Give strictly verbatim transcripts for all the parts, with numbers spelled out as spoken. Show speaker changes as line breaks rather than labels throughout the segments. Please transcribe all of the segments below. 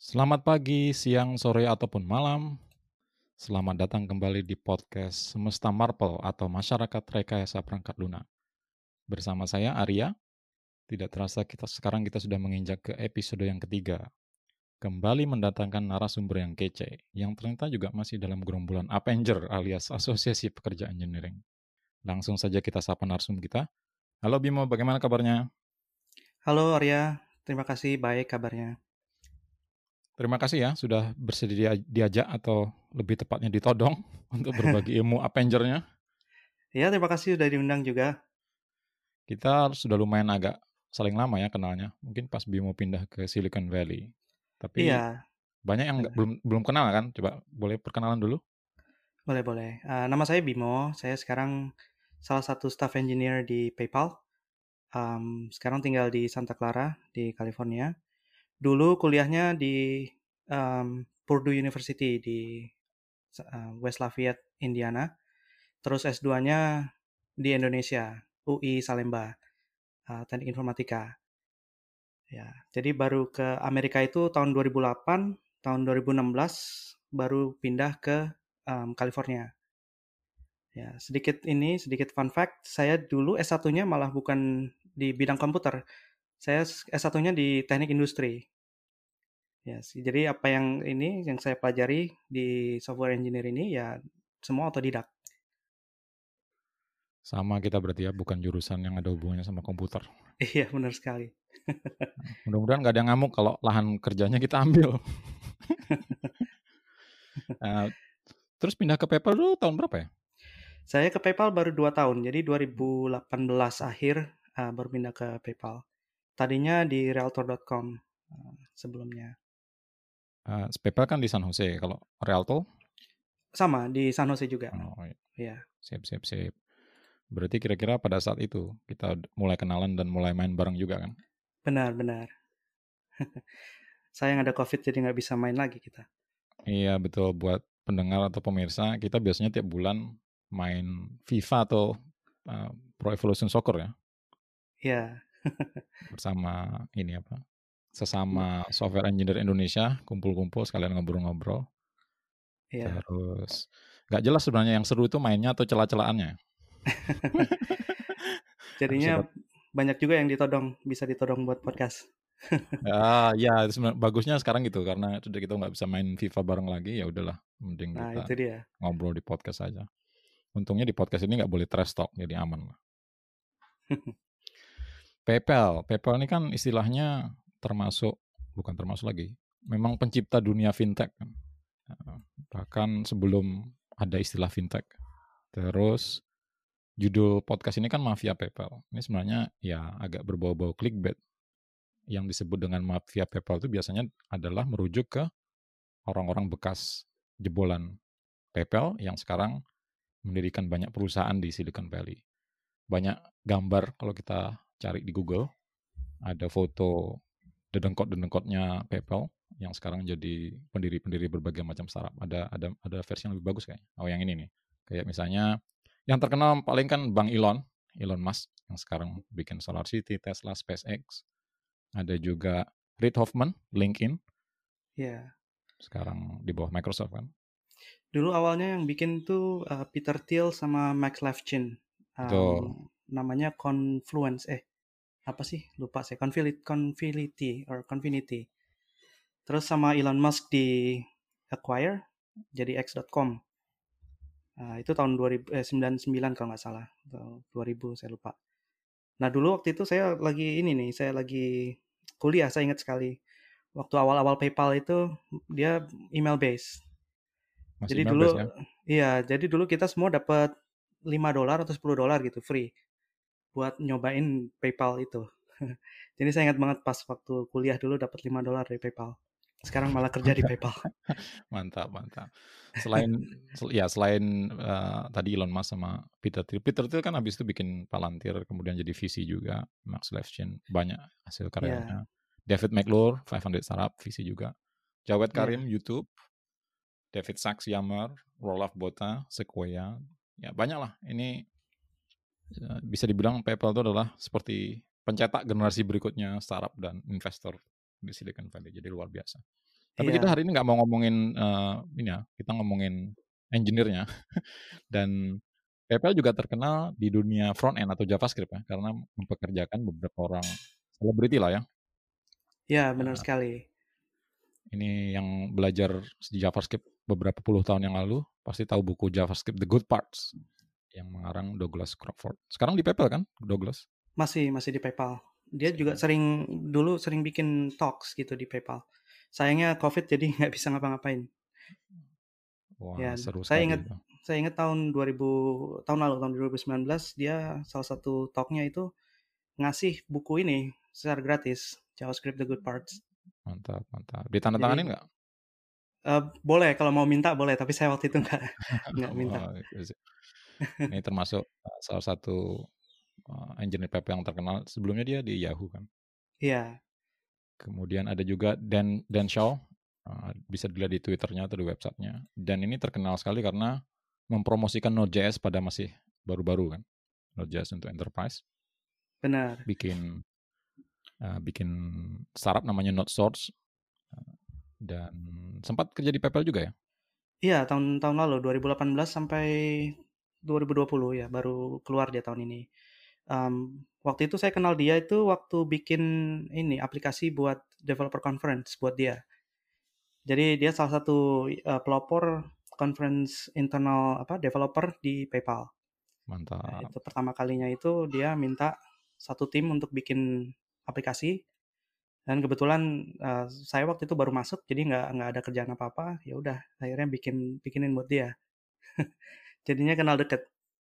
Selamat pagi, siang, sore, ataupun malam. Selamat datang kembali di podcast Semesta Marple atau Masyarakat Rekayasa Perangkat Lunak. Bersama saya Arya. Tidak terasa kita sekarang kita sudah menginjak ke episode yang ketiga. Kembali mendatangkan narasumber yang kece, yang ternyata juga masih dalam gerombolan Avenger alias Asosiasi Pekerja Engineering. Langsung saja kita sapa narsum kita. Halo Bimo, bagaimana kabarnya?
Halo Arya, terima kasih, baik kabarnya.
Terima kasih ya sudah bersedia diajak atau lebih tepatnya ditodong untuk berbagi ilmu Avenger-nya.
Ya, terima kasih sudah diundang juga.
Kita sudah lumayan agak saling lama ya kenalnya. Mungkin pas Bimo pindah ke Silicon Valley. Tapi
Iya,
banyak yang nggak-
benar.
belum belum kenal kan? Coba boleh perkenalan dulu?
Boleh-boleh. Eh, nama saya Bimo, saya sekarang salah satu staff engineer di PayPal. Em, sekarang tinggal di Santa Clara, di California. Dulu kuliahnya di em, Purdue University di eh, West Lafayette, Indiana. Terus S dua-nya di Indonesia, U I Salemba, eh, Teknik Informatika. Ya, jadi baru ke Amerika itu tahun dua ribu delapan, tahun dua ribu enam belas baru pindah ke em, California. Ya, sedikit ini, sedikit fun fact, saya dulu S satu-nya malah bukan di bidang komputer. Saya S satu-nya di teknik industri. Ya, sih, jadi apa yang ini yang saya pelajari di software engineer ini ya semua otodidak.
Sama kita berarti ya, bukan jurusan yang ada hubungannya sama komputer.
Iya, benar sekali.
Mudah-mudahan nggak ada yang ngamuk kalau lahan kerjanya kita ambil. Nah, terus pindah ke PayPal dulu tahun berapa ya?
Saya ke PayPal baru dua tahun, jadi dua ribu delapan belas akhir eh, baru pindah ke PayPal. Tadinya di realtor dot com eh, sebelumnya.
Uh, PayPal kan di San Jose. Kalau Rialto?
Sama di San Jose juga.
Oh, iya.
Ya,
Sip, sip, sip. Berarti kira-kira pada saat itu kita mulai kenalan dan mulai main bareng juga kan?
benar-benar. Sayang ada COVID jadi nggak bisa main lagi kita.
Iya betul, buat pendengar atau pemirsa, kita biasanya tiap bulan main FIFA atau uh, Pro Evolution Soccer ya,
Ya,
bersama ini apa, sesama software engineer Indonesia, kumpul-kumpul sekalian ngobrol-ngobrol.
ya.
Terus nggak jelas sebenarnya yang seru itu mainnya atau celah-celahannya.
Jadinya
Siapa?
banyak juga yang ditodong, bisa ditodong buat podcast.
Ah ya, sebenarnya bagusnya sekarang gitu karena sudah kita nggak bisa main FIFA bareng lagi, ya udahlah, mending
Nah,
kita
itu dia.
ngobrol di podcast aja. Untungnya di podcast ini nggak boleh trash talk, jadi aman lah. PayPal, PayPal ini kan istilahnya termasuk, bukan termasuk lagi, memang pencipta dunia fintech kan. Bahkan sebelum ada istilah fintech. Terus judul podcast ini kan Mafia PayPal. Ini sebenarnya ya agak berbau-bau clickbait. Yang disebut dengan Mafia PayPal itu biasanya adalah merujuk ke orang-orang bekas jebolan PayPal yang sekarang mendirikan banyak perusahaan di Silicon Valley. Banyak gambar kalau kita cari di Google, ada foto dedengkot-dedengkotnya PayPal yang sekarang jadi pendiri-pendiri berbagai macam startup. Ada ada ada versi yang lebih bagus kayaknya. Oh yang ini nih. Kayak misalnya yang terkenal paling kan Bang Elon, Elon Musk yang sekarang bikin Solar City, Tesla, SpaceX. Ada juga Reid Hoffman, LinkedIn,
Ya.
sekarang di bawah Microsoft kan.
Dulu awalnya yang bikin tuh uh, Peter Thiel sama Max Levchin.
Betul.
Um, namanya Confluence. Eh, apa sih? Lupa saya. Confinity, Confinity or Confinity. Terus sama Elon Musk di acquire jadi X dot com. Nah, itu tahun dua ribu, eh, sembilan puluh sembilan kalau nggak salah. Atau dua ribu, saya lupa. Nah, dulu waktu itu saya lagi ini nih, saya lagi kuliah, saya ingat sekali. Waktu awal-awal PayPal itu dia email base.
Masih
Jadi
email
dulu
base ya.
iya, jadi dulu kita semua dapat lima dolar atau sepuluh dolar gitu free buat nyobain PayPal itu. Jadi saya ingat banget pas waktu kuliah dulu dapat lima dolar dari PayPal. Sekarang malah kerja di PayPal.
Mantap, mantap. Selain ya selain uh, tadi Elon Musk sama Peter Thiel. Peter Thiel kan habis itu bikin Palantir, kemudian jadi V C juga. Max Levchin banyak hasil
Ya,
karyanya. David McClure, lima ratus Startup, V C juga. Jawed Karim,
ya.
YouTube. David Sachs, Yammer. Roelof Botha, Sequoia. Ya banyak lah. Ini uh, bisa dibilang PayPal itu adalah seperti pencetak generasi berikutnya startup dan investor di Silicon Valley. Jadi luar biasa. Tapi kita
Iya.
hari ini nggak mau ngomongin uh, ini ya, kita ngomongin engineer-nya. Dan PayPal juga terkenal di dunia front end atau JavaScript ya, karena mempekerjakan beberapa orang selebriti lah ya.
Ya, benar
Uh,
sekali.
ini yang belajar JavaScript beberapa puluh tahun yang lalu pasti tahu buku JavaScript The Good Parts yang mengarang Douglas Crawford. Sekarang di PayPal kan, Douglas?
Masih masih di PayPal. Dia
Masih.
juga sering dulu sering bikin talks gitu di PayPal. Sayangnya COVID jadi nggak bisa ngapa-ngapain.
Wah,
Ya,
seru
saya
sekali
ingat
itu.
saya ingat tahun dua ribu tahun lalu tahun dua ribu sembilan belas dia salah satu talknya itu ngasih buku ini secara gratis, JavaScript The Good Parts.
Mantap, mantap. Ditandatanganin
Jadi
nggak?
uh, boleh kalau mau minta boleh, tapi saya waktu itu nggak nggak minta.
Oh, ini termasuk uh, salah satu uh, engineer PayPal yang terkenal. Sebelumnya dia di Yahoo kan.
Iya.
Kemudian ada juga Dan Dan Shaw, uh, bisa dilihat di Twitternya atau di websitenya. Dan ini terkenal sekali karena mempromosikan Node.js pada masih baru-baru kan. Node.js untuk enterprise.
Benar.
Bikin uh, bikin startup namanya NodeSource. Uh, dan sempat kerja di PayPal juga ya?
Iya, tahun-tahun lalu dua ribu delapan belas sampai dua ribu dua puluh ya, baru keluar dia tahun ini. Um, waktu itu saya kenal dia itu waktu bikin ini aplikasi buat developer conference buat dia. Jadi dia salah satu uh, pelopor conference internal apa developer di PayPal.
Mantap.
Nah, itu pertama kalinya itu dia minta satu tim untuk bikin aplikasi dan kebetulan uh, saya waktu itu baru masuk jadi nggak nggak ada kerjaan apa apa, ya udah akhirnya bikin bikinin buat dia. Jadinya kenal deket.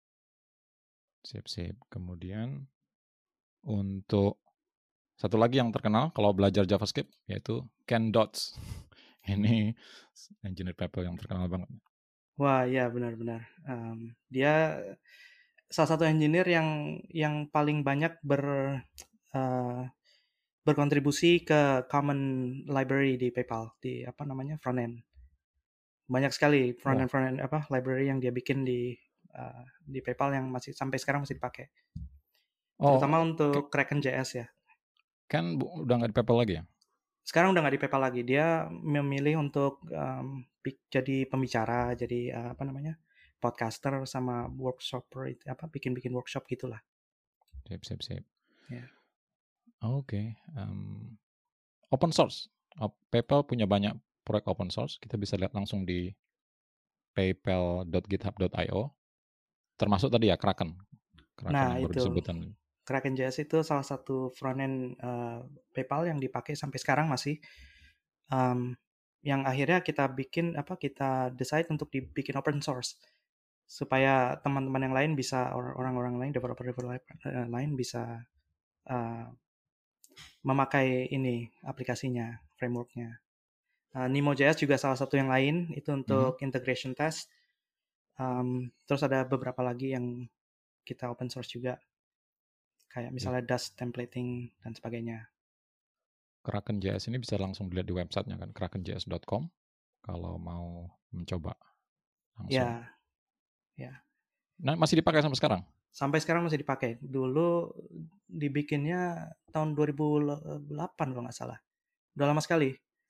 Sip, sip. Kemudian untuk satu lagi yang terkenal kalau belajar JavaScript yaitu Ken Dodds. Ini engineer PayPal yang terkenal banget.
Wah, ya benar-benar. Um, dia salah satu engineer yang yang paling banyak ber uh, berkontribusi ke common library di PayPal di apa namanya frontend. Banyak sekali
Wah,
frontend frontend apa library yang dia bikin di uh, di PayPal yang masih sampai sekarang masih dipakai. Terutama
oh,
untuk Kraken.js ya.
Ken udah nggak di PayPal lagi ya?
Sekarang udah nggak di PayPal lagi. Dia memilih untuk um, jadi pembicara, jadi uh, apa namanya podcaster sama workshopper itu apa bikin-bikin workshop gitulah.
Sip, sip, sip.
Ya.
Oke. Okay. Um, open source. PayPal punya banyak proyek open source. Kita bisa lihat langsung di paypal dot github dot io. Termasuk tadi ya Kraken. Kraken
Nah
yang baru
itu
disebutkan.
Kraken.js itu salah satu frontend uh, PayPal yang dipakai sampai sekarang masih. Um, yang akhirnya kita bikin apa kita decide untuk dibikin open source supaya teman-teman yang lain bisa orang-orang lain developer-developer lain bisa uh, memakai ini aplikasinya frameworknya. Uh, Nemo.js juga salah satu yang lain itu untuk mm-hmm. integration test. Um, terus ada beberapa lagi yang kita open source juga kayak misalnya yeah. Dust templating dan sebagainya.
Kraken.js ini bisa langsung dilihat di websitenya kan, kraken j s dot com kalau mau mencoba langsung.
Ya, ya.
Nah, masih dipakai sampai sekarang?
Sampai sekarang masih dipakai. Dulu dibikinnya tahun dua ribu delapan kalau nggak salah. Udah lama sekali.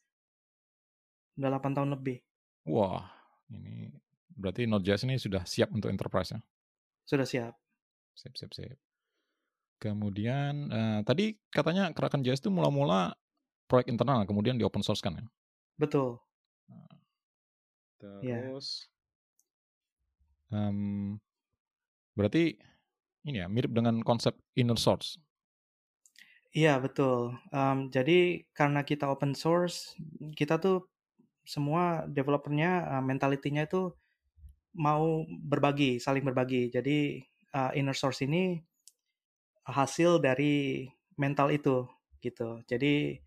Udah delapan tahun lebih.
Wah, ini berarti Node.js ini sudah siap untuk enterprise ya?
Sudah siap.
Siap, siap, siap. Kemudian uh, tadi katanya Kraken.js itu mula-mula proyek internal, kemudian di open source kan ya?
Betul.
Nah, terus, ya. um, berarti ini ya mirip dengan konsep inner source.
Iya betul. Um, jadi karena kita open source, kita tuh semua developernya uh, mentalitinya itu mau berbagi, saling berbagi. Jadi uh, inner source ini hasil dari mental itu gitu. Jadi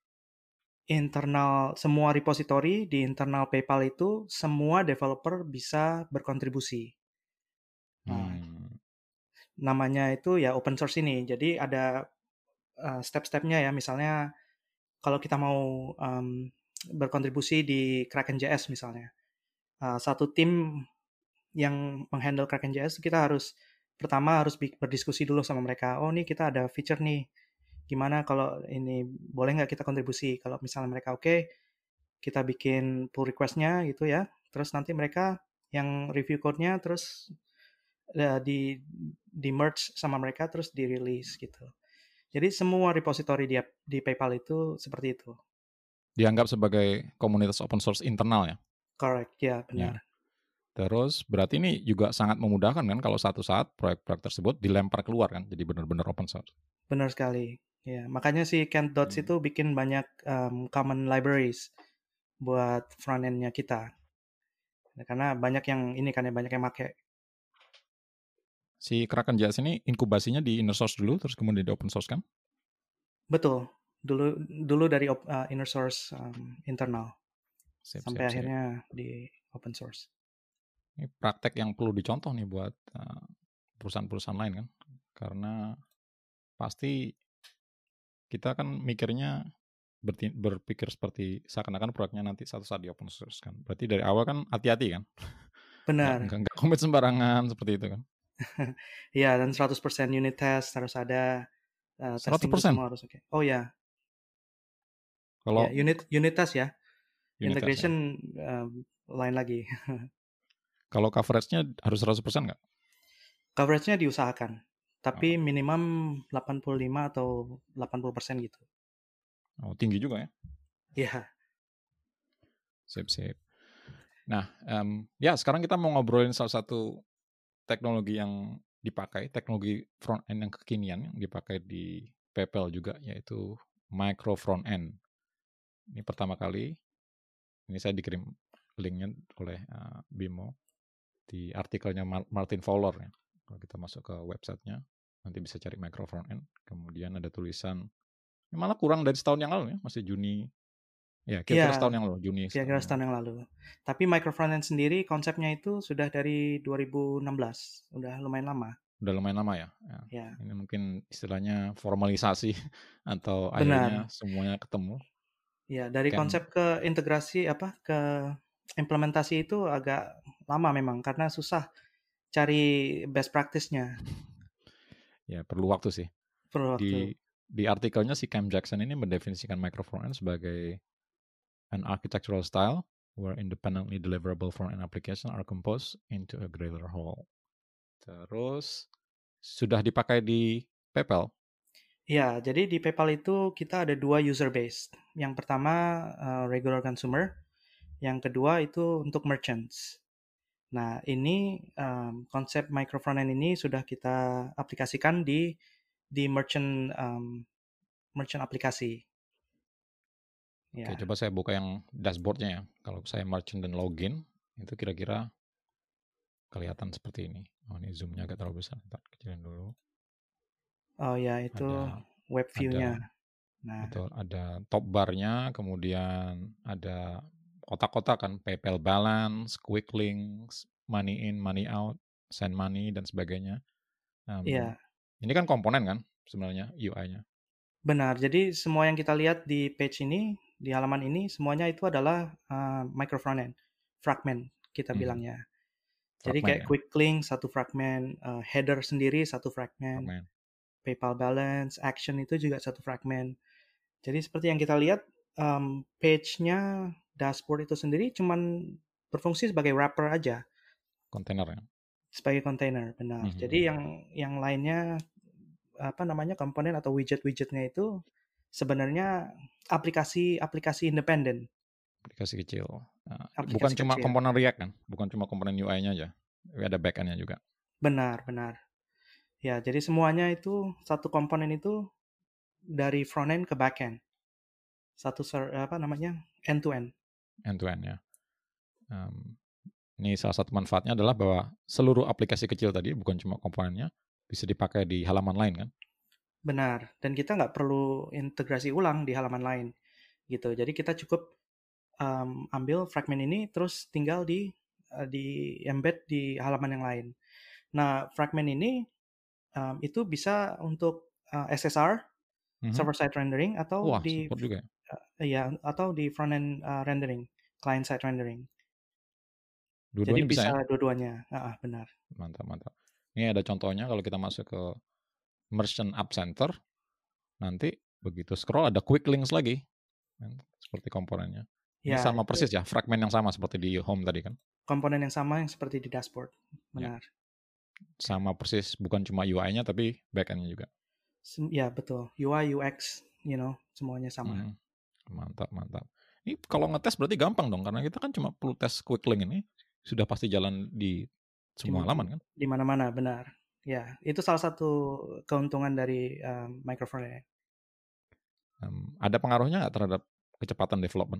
internal semua repository di internal PayPal itu semua developer bisa berkontribusi. Nah, hmm. namanya itu ya open source ini. Jadi ada uh, step-stepnya ya. Misalnya kalau kita mau um, berkontribusi di Kraken.js misalnya, uh, satu tim yang menghandle Kraken.js kita harus pertama harus berdiskusi dulu sama mereka. Oh nih kita ada feature nih. Gimana kalau ini boleh nggak kita kontribusi? Kalau misalnya mereka oke, okay, kita bikin pull request-nya gitu ya, terus nanti mereka yang review code-nya terus uh, di di merge sama mereka terus di release gitu. Jadi semua repository di di PayPal itu seperti itu.
Dianggap sebagai komunitas open source internal ya?
Correct, ya
Ya.
benar.
Terus berarti ini juga sangat memudahkan kan kalau satu saat proyek-proyek tersebut dilempar keluar kan, jadi benar-benar open source.
Benar sekali. Ya, makanya si Kent.dots
Hmm.
itu bikin banyak um, common libraries buat front end-nya kita. Karena banyak yang ini kan ya, banyak yang pakai.
Si Kraken J S ini inkubasinya di inner source dulu, terus kemudian di open source kan?
Betul. Dulu dulu dari op, uh, inner source um, internal.
Sip,
Sampai
sip, sip.
akhirnya di open source.
Ini praktek yang perlu dicontoh nih buat uh, perusahaan-perusahaan lain kan. Karena pasti kita kan mikirnya berti- berpikir seperti seakan-akan proyeknya nanti satu saat di open source kan. Berarti dari awal kan hati-hati kan. Nggak,
Benar.
nggak, nggak komit sembarangan seperti itu kan.
Ya, dan seratus persen unit test harus ada. Uh, testing itu
seratus persen?
semua harus oke. Okay. Oh ya.
Kalau
Ya, unit unit test ya.
unit test ya.
Integration um, lain lagi.
Kalau coveragenya harus seratus persen nggak?
Coveragenya diusahakan. Tapi
Oh.
minimum delapan puluh lima atau delapan puluh persen gitu.
Oh, tinggi juga ya.
Iya.
Sip, sip. Nah, um, ya sekarang kita mau ngobrolin salah satu teknologi yang dipakai, teknologi front end yang kekinian yang dipakai di PayPal juga, yaitu micro front end. Ini pertama kali, ini saya dikirim linknya oleh uh, Bimo di artikelnya Martin Fowler ya. Kalau kita masuk ke websitenya, nanti bisa cari micro front end. Kemudian ada tulisan, ini malah kurang dari setahun yang lalu ya, masih Juni. Ya, kira-kira
Ya,
setahun yang lalu, Juni
kira-kira
setahun,
setahun yang lalu. Tapi micro frontend sendiri konsepnya itu sudah dari dua ribu enam belas, udah lumayan lama.
Udah lumayan lama ya. ya.
Ya.
Ini mungkin istilahnya formalisasi atau
Benar.
akhirnya semuanya ketemu.
Ya, dari
Kan,
konsep ke integrasi apa ke implementasi itu agak lama memang karena susah cari best practice-nya.
ya perlu waktu sih.
Perlu
Di
waktu.
di artikelnya si Cam Jackson ini mendefinisikan micro front end sebagai an architectural style where independently deliverable front end application are composed into a greater whole. Terus sudah dipakai di PayPal.
Ya, jadi di PayPal itu kita ada dua user base. Yang pertama uh, regular consumer, yang kedua itu untuk merchants. Nah, ini um, konsep micro frontend ini sudah kita aplikasikan di di merchant um, merchant aplikasi.
Oke,
Ya.
coba saya buka yang dashboardnya ya. Kalau saya merchant dan login, itu kira-kira kelihatan seperti ini. Oh, ini zoomnya agak terlalu besar. Ntar kecilin dulu.
Oh ya, itu
Ada,
web view-nya.
ada,
Nah,
betul, ada top bar-nya, kemudian ada kotak-kotak kan, PayPal balance, quick links, money in, money out, send money, dan sebagainya. Um,
iya,
ini kan komponen kan sebenarnya U I-nya.
benar. Jadi semua yang kita lihat di page ini, di halaman ini, semuanya itu adalah uh, micro frontend, fragment kita
Hmm,
bilangnya. Jadi
fragment
kayak
ya,
quick link satu fragment, uh, header sendiri satu fragment,
fragment.
PayPal balance, action itu juga satu fragment. Jadi seperti yang kita lihat, um, page-nya dashboard itu sendiri cuman berfungsi sebagai wrapper aja,
Kontainer ya.
sebagai container, benar.
Hmm.
Jadi yang yang lainnya apa namanya komponen atau widget-widgetnya itu sebenarnya aplikasi-aplikasi independen,
Aplikasi kecil. Nah, bukan
aplikasi
cuma
kecil.
komponen React kan, bukan cuma komponen U I-nya aja, tapi ada back-end-nya juga.
Benar, benar. Ya, jadi semuanya itu satu komponen itu dari front end ke back end. Satu ser- apa namanya? End to end.
End to end ya. Um, ini salah satu manfaatnya adalah bahwa seluruh aplikasi kecil tadi, bukan cuma komponennya, bisa dipakai di halaman lain kan.
Benar. Dan kita nggak perlu integrasi ulang di halaman lain. Gitu. Jadi kita cukup um, ambil fragment ini terus tinggal di uh, di embed di halaman yang lain. Nah, fragment ini um, itu bisa untuk uh, S S R,
Mm-hmm.
server side rendering, atau
Wah,
di
support juga ya.
uh, ya atau di front end uh, rendering, client side rendering. Jadi
Dua-duanya bisa
bisa
ya.
dua-duanya. Ah, benar.
Mantap, mantap. Ini ada contohnya kalau kita masuk ke Merchant App Center, nanti begitu scroll ada quick links lagi, kan, seperti komponennya. Ini
Ya,
sama
itu
persis ya, fragmen yang sama seperti di home tadi kan?
komponen yang sama yang seperti di dashboard,
Ya,
benar.
sama persis, bukan cuma U I-nya tapi back-end-nya juga.
Sem- Ya, betul. U I, U X, you know, semuanya sama.
Hmm, mantap, mantap. Ini kalau ngetes berarti gampang dong, karena kita kan cuma perlu tes quick link ini, sudah pasti jalan di
Di,
semua halaman kan?
di mana-mana, benar. Ya, itu salah satu keuntungan dari um, microfrontend.
Um, ada pengaruhnya nggak terhadap kecepatan development?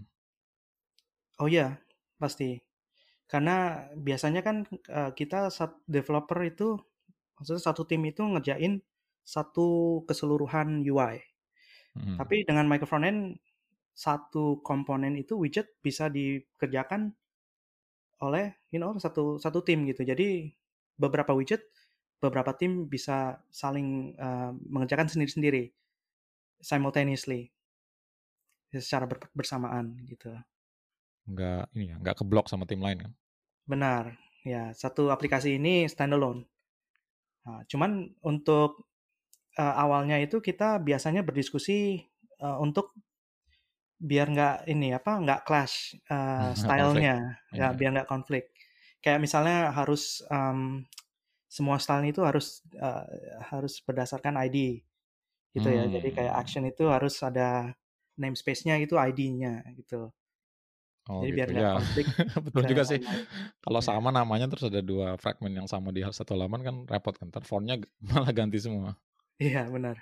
Oh iya, pasti. Karena biasanya kan uh, kita sat- developer itu, maksudnya satu tim itu ngerjain satu keseluruhan U I.
Hmm.
Tapi dengan microfrontend, satu komponen itu widget bisa dikerjakan oleh you know satu satu tim gitu. Jadi beberapa widget, beberapa tim bisa saling uh, mengerjakan sendiri-sendiri simultaneously secara ber- bersamaan gitu.
Nggak ini ya, nggak keblok sama tim lain kan?
Benar. Ya, satu aplikasi ini standalone. Nah, cuman untuk uh, awalnya itu kita biasanya berdiskusi uh, untuk biar nggak ini apa nggak clash uh,
Konflik.
stylenya, ya
Ya, ya.
biar nggak konflik. Kayak misalnya harus um, semua style itu harus uh, harus berdasarkan I D gitu ya. Jadi kayak
Hmm.
action itu harus ada namespace-nya itu I D-nya gitu.
Oh
Jadi biar
gitu
nggak
ya,
konflik
betul
ke
juga sih.
lain-lain.
Kalau
Ya,
sama namanya terus ada dua fragmen yang sama di satu halaman kan repot kan, ntar font-nya g- malah ganti semua.
iya benar.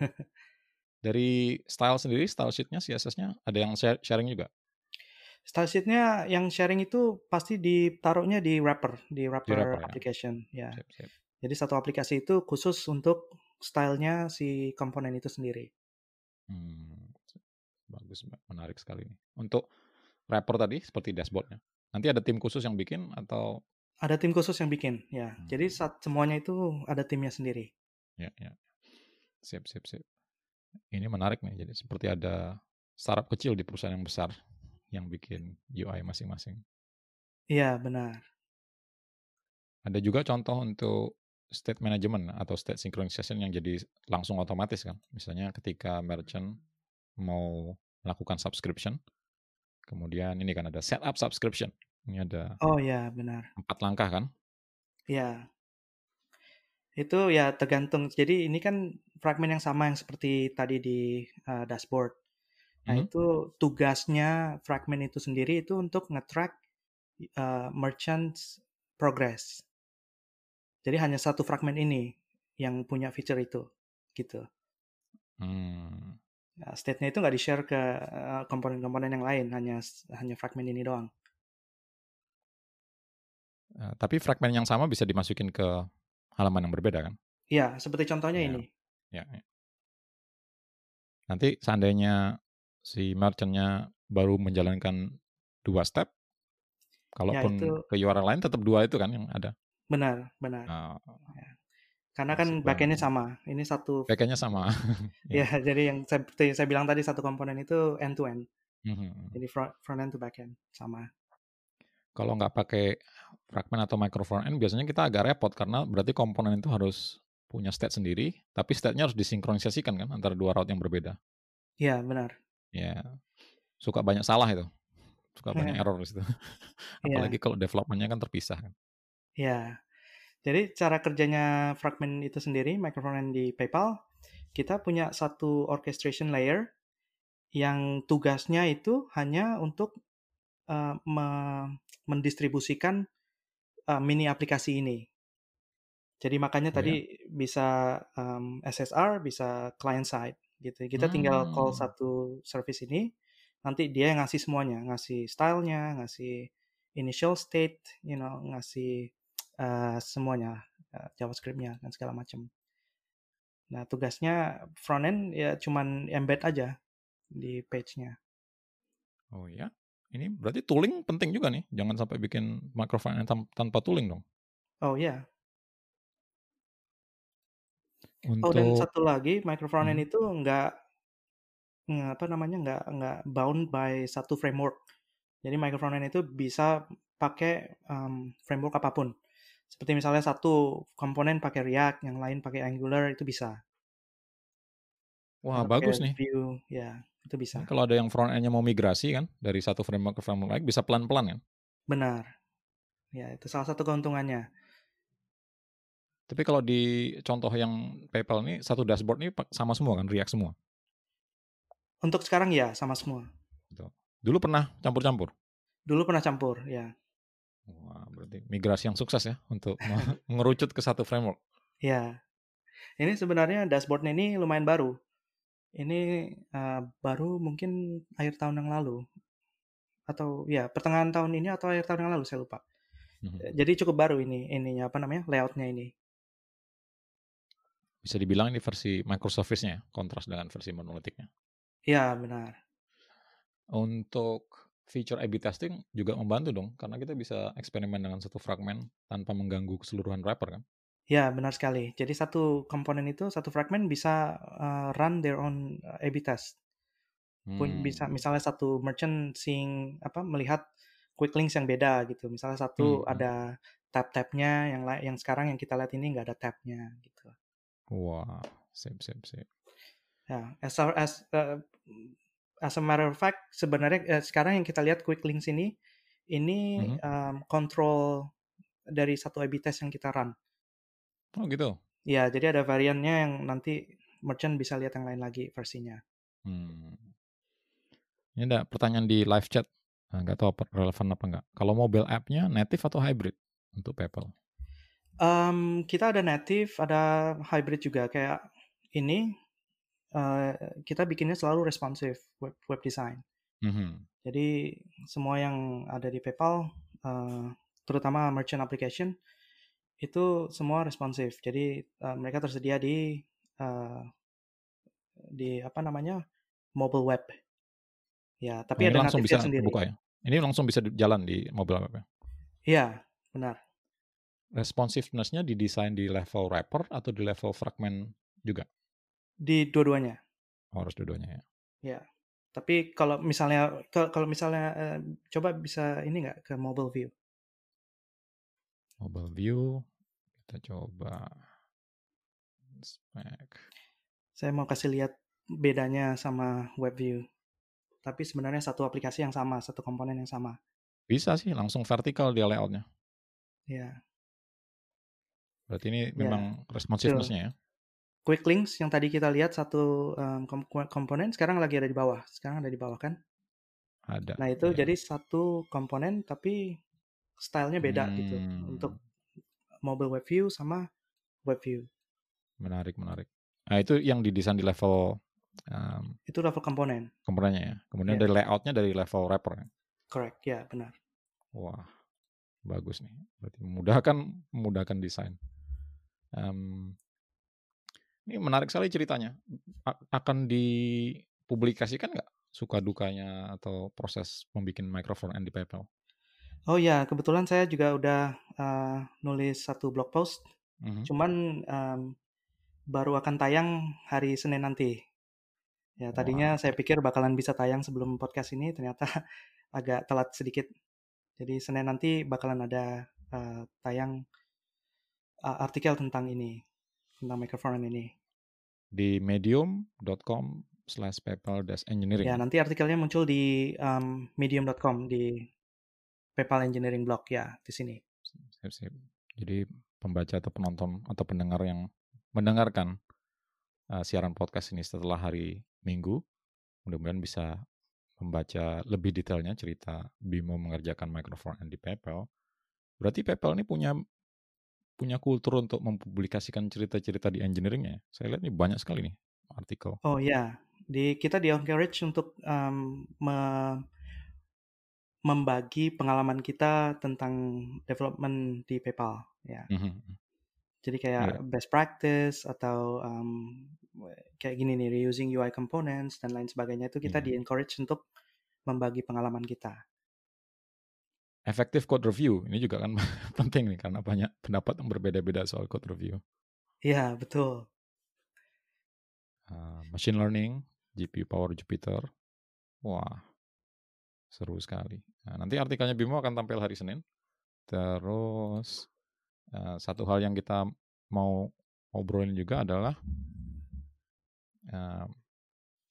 Dari style sendiri, style sheet-nya, C S S-nya ada yang share- sharing juga?
Style sheet-nya yang sharing itu pasti ditaruhnya di wrapper, di
Di
wrapper
wrapper ya?
application ya.
Sip, sip.
Jadi satu aplikasi itu khusus untuk stylenya si komponen itu sendiri.
Hmm, bagus, menarik sekali nih. Untuk wrapper tadi seperti dashboard-nya, nanti ada tim khusus yang bikin atau?
Ada tim khusus yang bikin ya. Jadi
Hmm,
saat semuanya itu ada timnya sendiri.
ya, ya. Sip, sip, sip. Ini menarik nih, jadi seperti ada startup kecil di perusahaan yang besar yang bikin U I masing-masing.
Iya benar.
Ada juga contoh untuk state management atau state synchronization yang jadi langsung otomatis kan. Misalnya ketika merchant mau melakukan subscription, kemudian ini kan ada setup subscription. Ini ada
Oh ya benar.
empat langkah kan.
Ya itu ya tergantung. Jadi ini kan fragmen yang sama yang seperti tadi di uh, dashboard. Nah
Mhm.
itu tugasnya fragmen itu sendiri itu untuk nge-track uh, merchants progress. Jadi hanya satu fragmen ini yang punya feature itu, gitu.
Hmm.
Nah, state-nya itu nggak di-share ke uh, komponen-komponen yang lain, hanya hanya fragmen ini doang.
Uh, tapi fragmen yang sama bisa dimasukin ke halaman yang berbeda kan?
Iya, seperti contohnya
Ya,
ini.
ya, ya. Nanti seandainya si merchantnya baru menjalankan dua step,
Ya
kalaupun
itu
ke U R L lain tetap dua itu kan yang ada.
benar, benar.
Uh,
Ya. Karena kan
Asik
backend-nya
banget.
sama. Ini satu,
Backend-nya sama.
ya
Ya.
jadi yang seperti saya bilang tadi satu komponen itu end to end.
Mhm.
Jadi front, front end to back end sama.
Kalau nggak pakai fragment atau micro front end, biasanya kita agak repot karena berarti komponen itu harus punya state sendiri, tapi state-nya harus disinkronisasikan kan antara dua route yang berbeda.
Iya, benar.
Ya, suka banyak salah itu, suka banyak error di situ.
Iya,
Apalagi kalau development-nya kan terpisah kan.
iya. Jadi cara kerjanya fragment itu sendiri, microfront di PayPal, kita punya satu orchestration layer yang tugasnya itu hanya untuk uh, me- mendistribusikan uh, mini aplikasi ini. Jadi makanya
Oh ya?
tadi bisa um, S S R, bisa client side gitu. Kita tinggal call
Hmm.
satu service ini, nanti dia yang ngasih semuanya, ngasih stylenya, ngasih initial state, you know, ngasih uh, semuanya, uh, JavaScript-nya dan segala macam. Nah, tugasnya front end ya cuman embed aja di page-nya.
Oh ya? Ini berarti tooling penting juga nih. Jangan sampai bikin micro front end tam- tanpa tooling dong.
Oh ya. Oh dan
Untuk
satu lagi, micro front end
hmm,
itu nggak nggak apa namanya nggak nggak bound by satu framework. Jadi micro front end itu bisa pakai um, framework apapun. Seperti misalnya satu komponen pakai React, yang lain pakai Angular itu bisa.
Wah,
atau
bagus
pakai
nih.
Vue, ya itu
Ini
bisa.
kalau ada yang front end-nya mau migrasi kan dari satu framework ke framework lain bisa pelan-pelan kan?
Benar. Ya, itu salah satu keuntungannya.
Tapi kalau di contoh yang PayPal ini satu dashboard ini sama semua kan, React semua?
Untuk sekarang ya sama semua.
Gitu. Dulu pernah campur-campur?
Dulu pernah campur, ya.
Wah, berarti migrasi yang sukses ya untuk mengerucut ke satu framework.
Ya, ini sebenarnya dashboard-nya ini lumayan baru. Ini uh, baru mungkin akhir tahun yang lalu, atau ya pertengahan tahun ini atau akhir tahun yang lalu saya lupa.
Mhm.
Jadi cukup baru ini ininya apa namanya layoutnya ini.
Bisa dibilang ini versi microservice-nya, kontras dengan versi monolitiknya.
Ya benar.
Untuk feature A/B testing juga membantu dong, karena kita bisa eksperimen dengan satu fragmen tanpa mengganggu keseluruhan wrapper kan?
Ya benar sekali. Jadi satu komponen itu satu fragment bisa uh, run their own A/B test. Pun bisa
Hmm.
misalnya satu merchant seeing apa melihat quick links yang beda gitu. Misalnya satu
Hmm.
ada tab-tabnya yang yang sekarang yang kita lihat ini nggak ada tabnya gitu.
Wah, sip sip sip.
Ya, as a, as, uh, as a matter of fact sebenarnya uh, sekarang yang kita lihat quick links ini ini
Mhm.
um, kontrol dari satu A/B test yang kita run.
Oh gitu.
Ya, jadi ada variannya yang nanti merchant bisa lihat yang lain lagi versinya.
Hmm. Ini ada pertanyaan di live chat. Nah, nggak tahu apa relevan apa enggak. Kalau mobile app-nya native atau hybrid untuk PayPal?
Um, kita ada native, ada hybrid juga. Kayak ini uh, kita bikinnya selalu responsive web, web design.
Mhm.
Jadi semua yang ada di PayPal, uh, terutama merchant application, itu semua responsif. Jadi uh, mereka tersedia di uh, di apa namanya mobile web. Ya,
Oh,
tapi
ini
ada
langsung
native-nya
bisa
sendiri.
kebuka ya? Ini langsung bisa jalan di mobile app-nya?
Iya, benar.
Responsiveness-nya didesain di level wrapper atau di level fragment juga?
Di dua-duanya.
Oh, harus dua-duanya ya?
Ya. Tapi kalau misalnya kalau misalnya uh, coba bisa ini nggak ke mobile view?
Mobile view, kita coba spek.
Saya mau kasih lihat bedanya sama web view. Tapi sebenarnya satu aplikasi yang sama, satu komponen yang sama.
Bisa sih, langsung vertikal dia layout-nya.
Ya.
Berarti ini
Ya,
memang
betul.
responsiveness-nya ya?
Quick links yang tadi kita lihat satu um, komponen sekarang lagi ada di bawah. Sekarang ada di bawah kan?
Ada,
Nah, itu
ya.
jadi satu komponen tapi stylenya beda gitu
Hmm,
untuk mobile web view sama web view.
menarik, menarik. Nah, itu yang didesain di level um,
Itu level komponen.
komponennya ya. Kemudian
Ya,
dari layout-nya dari level wrapper ya.
correct. Ya, benar.
Wah, bagus nih. Berarti memudahkan, memudahkan desain. Um, ini menarik sekali ceritanya. A- akan dipublikasikan nggak suka dukanya atau proses membuat microphone end di PayPal?
Oh ya, kebetulan saya juga udah uh, nulis satu blog post.
Mhm.
Cuman um, baru akan tayang hari Senin nanti. Ya, tadinya
Wah,
saya pikir bakalan bisa tayang sebelum podcast ini, ternyata agak telat sedikit. Jadi Senin nanti bakalan ada uh, tayang uh, artikel tentang ini, tentang microphone ini.
di medium dot com slash PayPal dash engineering
Ya,
ya.
nanti artikelnya muncul di um, medium dot com, di PayPal Engineering Blog ya, di sini.
Sip, sip. Jadi pembaca atau penonton atau pendengar yang mendengarkan uh, siaran podcast ini setelah hari Minggu, mudah-mudahan bisa membaca lebih detailnya cerita Bimo mengerjakan microphone end di PayPal. Berarti PayPal ini punya punya kultur untuk mempublikasikan cerita-cerita di engineering-nya. Saya lihat ini banyak sekali nih artikel.
Oh ya, di kita di encourage untuk um, me, membagi pengalaman kita tentang development di PayPal. Ya,
Mhm.
jadi kayak
Iya.
best practice atau um, kayak gini nih, reusing U I components dan lain sebagainya itu kita
Iya.
di encourage untuk membagi pengalaman kita.
Effective code review ini juga kan penting nih karena banyak pendapat yang berbeda-beda soal code review.
Iya, betul.
Uh, machine learning, G P U power Jupyter. Wah, seru sekali. Nah, nanti artikelnya Bimo akan tampil hari Senin. Terus uh, satu hal yang kita mau obrolin juga adalah uh,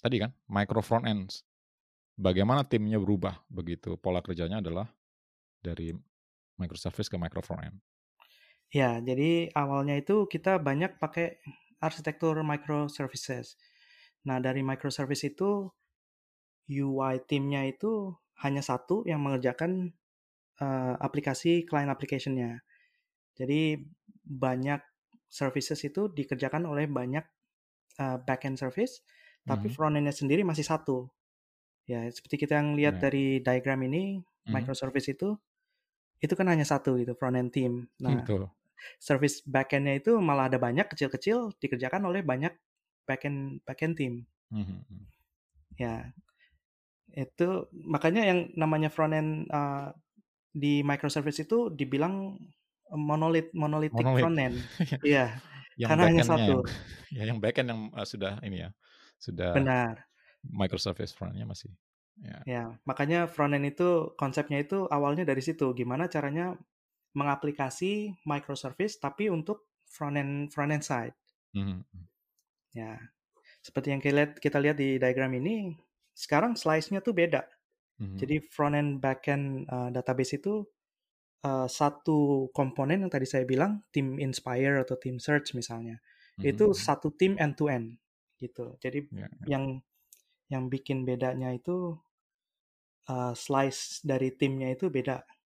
tadi kan micro front ends. Bagaimana timnya berubah begitu pola kerjanya adalah dari microservice ke micro front end.
Ya, jadi awalnya itu kita banyak pakai arsitektur microservices. Nah, dari microservice itu U I timnya itu hanya satu yang mengerjakan uh, aplikasi client application-nya. Jadi banyak services itu dikerjakan oleh banyak uh, backend service, tapi
Mhm.
front end-nya sendiri masih satu. Ya, seperti kita yang lihat
Ya.
dari diagram ini,
Mhm.
microservice itu itu kan hanya satu gitu, front end team. Nah,
Betul.
service backend-nya itu malah ada banyak kecil-kecil dikerjakan oleh banyak backend backend team.
Mhm.
Ya, itu makanya yang namanya front end uh, di microservice itu dibilang monolith monolithic
Monolith.
front end. Iya,
Yang
karena hanya
backend-nya yang
satu.
ya yang backend yang uh, sudah ini ya, sudah
Benar.
microservice front-nya masih. Ya.
Ya, makanya front end itu konsepnya itu awalnya dari situ. Gimana caranya mengaplikasi microservice tapi untuk front end front end side.
Mhm.
Ya, seperti yang kita lihat, kita lihat di diagram ini, sekarang slice-nya tuh beda.
Mhm.
Jadi front end backend uh, database itu uh, satu komponen yang tadi saya bilang, tim Inspire atau tim Search misalnya,
Mhm.
itu satu tim end to end gitu. Jadi
Ya, ya.
yang yang bikin bedanya itu uh, slice dari timnya itu beda.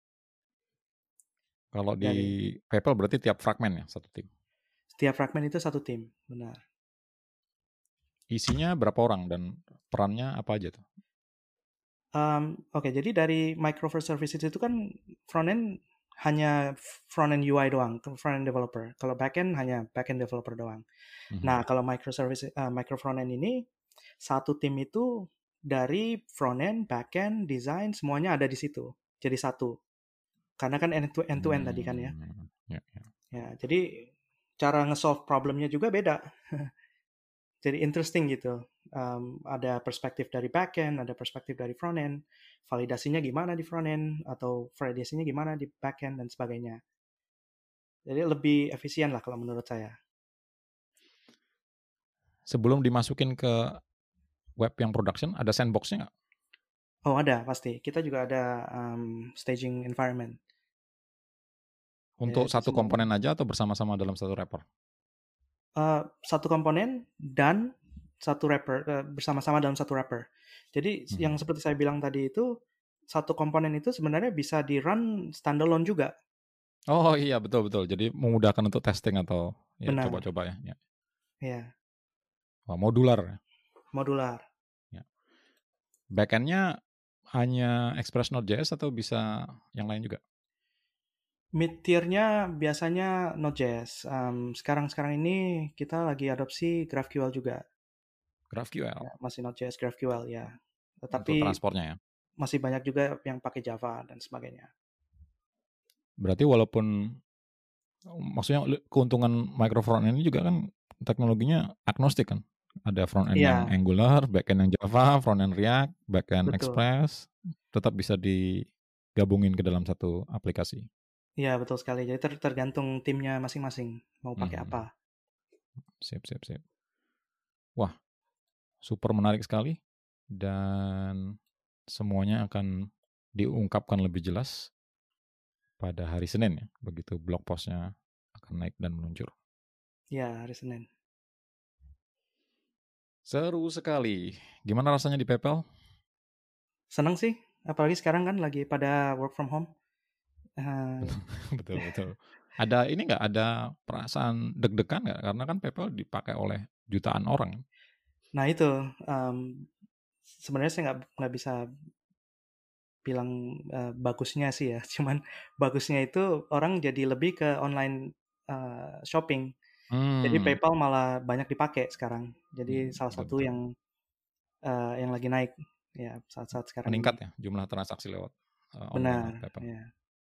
Kalau di
Dari
PayPal berarti tiap fragmen ya satu tim.
setiap fragmen itu satu tim, benar.
Isinya berapa orang dan perannya apa aja tuh?
Um, Oke, okay, jadi dari microservices itu kan front end hanya front end U I doang, front end developer. Kalau back end hanya back end developer doang.
Mhm.
Nah, kalau microservice uh, micro front end ini satu tim itu dari front end, back end, design semuanya ada di situ. Jadi satu. Karena kan end to end, to end tadi kan ya.
Hmm, ya, ya.
Ya, jadi cara nge-solve problemnya juga beda. Jadi interesting gitu. Um, ada perspektif dari backend, ada perspektif dari frontend, validasinya gimana di frontend, atau validasinya gimana di backend dan sebagainya. Jadi lebih efisien lah kalau menurut saya.
Sebelum dimasukin ke web yang production, ada sandbox-nya nggak?
Oh ada pasti. Kita juga ada um, staging environment.
Untuk
Jadi
satu
semua
komponen aja atau bersama-sama dalam satu wrapper?
uh, satu komponen dan satu wrapper uh, bersama-sama dalam satu wrapper. Jadi
Mhm.
yang seperti saya bilang tadi itu satu komponen itu sebenarnya bisa di run standalone juga.
Oh iya betul betul. Jadi memudahkan untuk testing atau ya
Benar.
coba-coba ya. Ya.
Ya,
Oh, modular ya.
modular.
Ya. Backend-nya hanya Express Node.js atau bisa yang lain juga?
Mid-tier-nya biasanya Node.js. Um, sekarang-sekarang ini kita lagi adopsi GraphQL juga.
GraphQL
Ya, masih Node.js, GraphQL ya.
untuk
Tetapi
transportnya ya.
masih banyak juga yang pakai Java dan sebagainya.
Berarti walaupun maksudnya keuntungan micro front end ini juga kan teknologinya agnostik kan. Ada front end yang
Iya,
Angular, back end yang Java, front end React, back end
betul.
Express, tetap bisa digabungin ke dalam satu aplikasi.
Iya, betul sekali. Jadi ter- tergantung timnya masing-masing mau pakai
Hmm.
apa.
Sip, sip, sip. Wah, super menarik sekali dan semuanya akan diungkapkan lebih jelas pada hari Senin ya, begitu blog postnya akan naik dan meluncur.
Ya, hari Senin.
Seru sekali. Gimana rasanya di PayPal?
Seneng sih, apalagi sekarang kan lagi pada work from home. Uh,
Betul, betul. Ada ini nggak, ada perasaan deg-degan nggak? Karena kan PayPal dipakai oleh jutaan orang.
nah itu, um, sebenarnya saya nggak nggak bisa bilang uh, bagusnya sih ya, cuman bagusnya itu orang jadi lebih ke online uh, shopping. Jadi
Hmm,
PayPal malah banyak dipakai sekarang.
ya,
Jadi salah
betul,
satu
betul.
yang uh, yang lagi naik ya saat-saat sekarang
Meningkat
ini.
ya jumlah transaksi lewat uh, online lewat
Benar,
PayPal.
ya.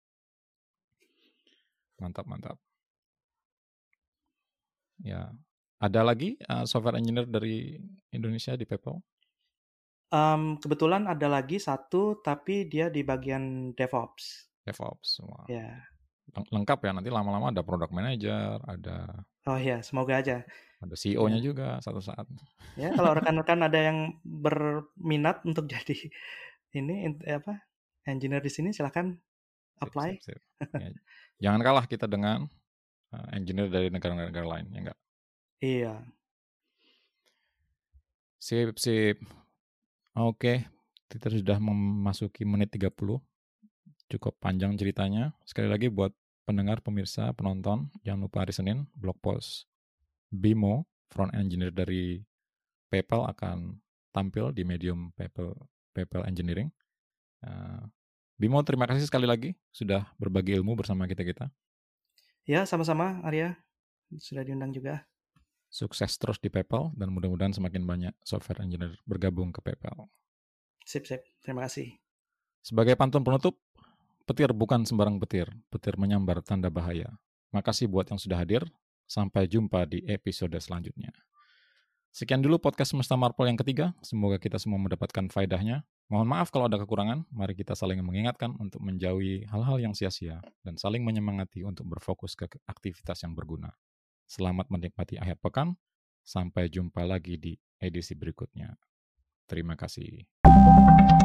Mantap, mantap. Ya, ada lagi uh, software engineer dari Indonesia di PayPal?
Um, kebetulan ada lagi satu, tapi dia di bagian DevOps.
DevOps semua.
Ya,
Lengkap ya, nanti lama-lama ada product manager, ada
Oh iya, semoga aja.
Ada C E O-nya
Ya.
juga satu saat.
Ya, kalau rekan-rekan ada yang berminat untuk jadi ini int apa, engineer di sini silahkan
Sip sip
apply.
sip. Ya, jangan kalah kita dengan, eee, engineer dari negara-negara lain, ya nggak?
Iya.
Sip sip. Oke, kita sudah memasuki menit tiga puluh. Cukup panjang ceritanya. Sekali lagi buat pendengar, pemirsa, penonton, jangan lupa hari Senin blog post Bimo, front engineer dari PayPal akan tampil di medium PayPal PayPal Engineering. Uh, Bimo, terima kasih sekali lagi sudah berbagi ilmu bersama kita-kita.
Ya, sama-sama Arya, sudah diundang juga.
Sukses terus di PayPal dan mudah-mudahan semakin banyak software engineer bergabung ke PayPal.
Sip sip, terima kasih.
Sebagai pantun penutup, petir bukan sembarang petir, petir menyambar tanda bahaya. Makasih buat yang sudah hadir, sampai jumpa di episode selanjutnya. Sekian dulu podcast Semesta Marvel yang ketiga, semoga kita semua mendapatkan faedahnya. Mohon maaf kalau ada kekurangan, mari kita saling mengingatkan untuk menjauhi hal-hal yang sia-sia dan saling menyemangati untuk berfokus ke aktivitas yang berguna. Selamat menikmati akhir pekan, sampai jumpa lagi di edisi berikutnya. Terima kasih.